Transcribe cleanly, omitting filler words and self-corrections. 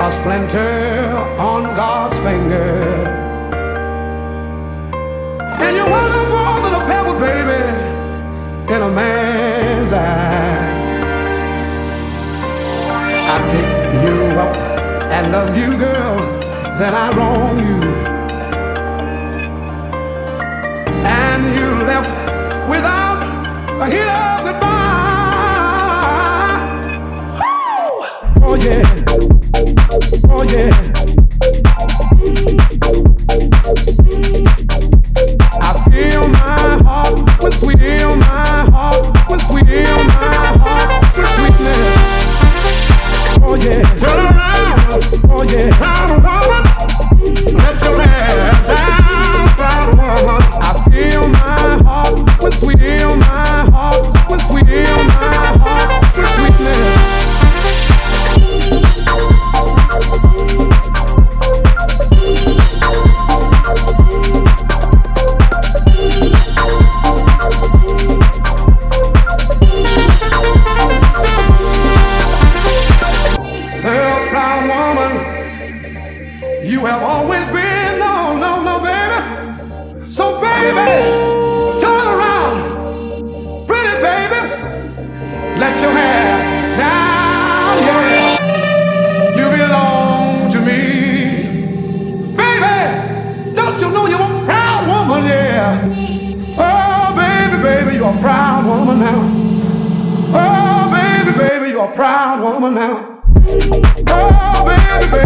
a splinter on God's finger. And you're worth more than a pebble, baby, in a man's eyes. I pick you up and love you, girl, then I wrong you. And you left without a hint of goodbye. Oh yeah, oh yeah. I fill my heart with sweetness. Oh yeah, turn around. Oh yeah, proud woman, let your hair down, proud woman. I fill my heart with sweetness. You have always been, no, baby. So, baby, turn around, pretty baby, let your hair down, yeah. You belong to me, baby. Don't you know you're a proud woman, yeah? Oh, baby, you're a proud woman now. Oh, baby, you're a proud woman now. Oh, baby.